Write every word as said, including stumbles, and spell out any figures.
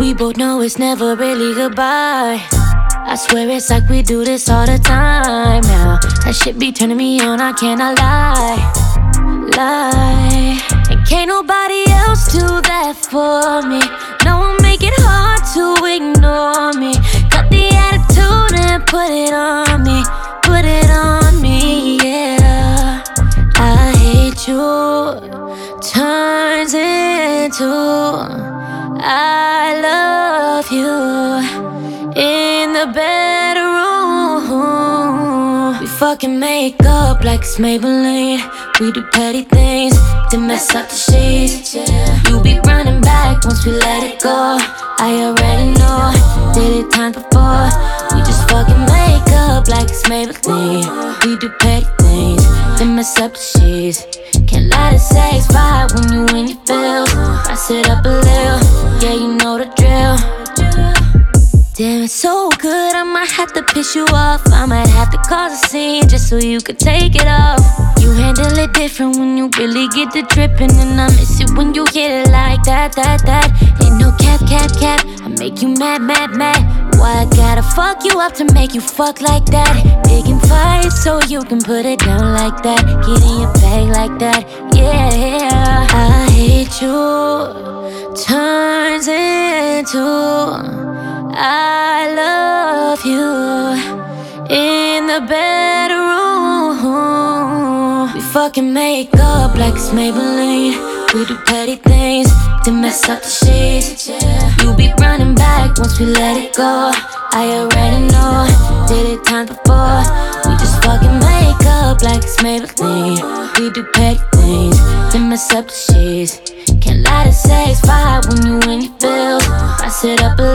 We both know it's never really goodbye. I swear it's like we do this all the time now. That shit be turning me on, I cannot lie, lie. And can't nobody else do that for me. No one make it hard to ignore me. Cut the attitude and put it on me, put it on me, yeah. I hate you turns into I love you in the bedroom. We fucking make up like it's Maybelline. We do petty things to mess up the sheets. You be running back once we let it go. I already know, did it time before. We just fucking make up like it's Maybelline. We do petty things to mess up the sheets. Can't lie to sex vibe when you in your feels. I sit up a little, yeah, you know the drill. Damn, it's so good, I might have to piss you off. I might have to cause a scene just so you could take it off. You handle it different when you really get the dripping. And I miss it when you hit it like that, that, that. Ain't no cap, cap, cap, I make you mad, mad, mad. Why I gotta fuck you up to make you fuck like that? Big and fight so you can put it down like that. Get in your bag like that, yeah. I hate you turns into I love you in the bedroom. We fucking make up like it's Maybelline. We do petty things to mess up the sheets. You be running back once we let it go. I already know, did it time before. We just fucking make up like it's Maybelline. We do petty things to mess up the sheets. Can't lie to sex vibe when you in your feels. I sit up a